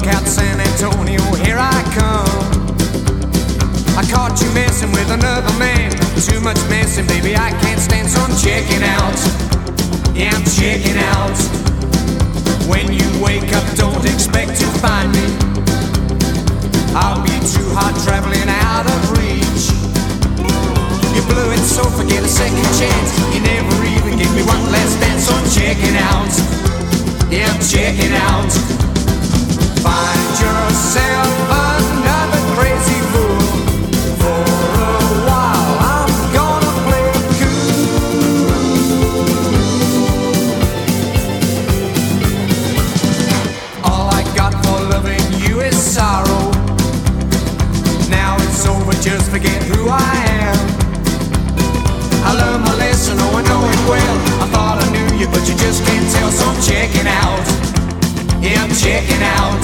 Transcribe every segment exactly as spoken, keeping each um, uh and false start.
Look out, San Antonio, here I come. I caught you messing with another man. Too much messing, baby, I can't stand, so I'm checking out. Yeah, I'm checking out. When you wake up, don't expect to find me. I'll be too hot traveling out of reach. You blew it, so forget a second chance. You never even give me one last dance, so I'm checking out. Yeah, I'm checking out. Find yourself another crazy fool. For a while I'm gonna play it cool. All I got for loving you is sorrow. Now it's over, just forget who I am. I learned my lesson, oh I know it well. I thought I knew you, but you just can't tell, so I'm checking out. Yeah, I'm checking out.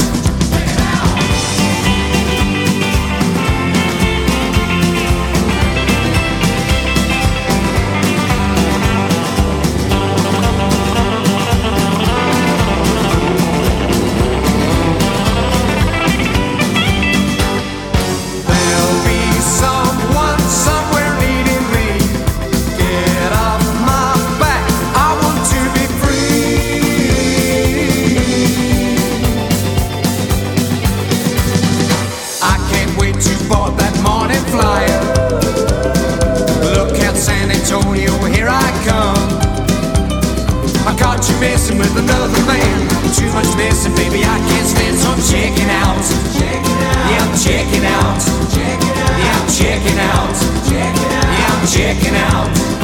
There'll be someone somewhere needing me. Get off my back, I want to be free. I can't wait to board that morning flyer. Look out, San Antonio, here I come. I caught you messing with another man. Too much messing, baby, I can't stand, so I'm checking out. Yeah, I'm checking out. Yeah, I'm checking out. Yeah, I'm checking out.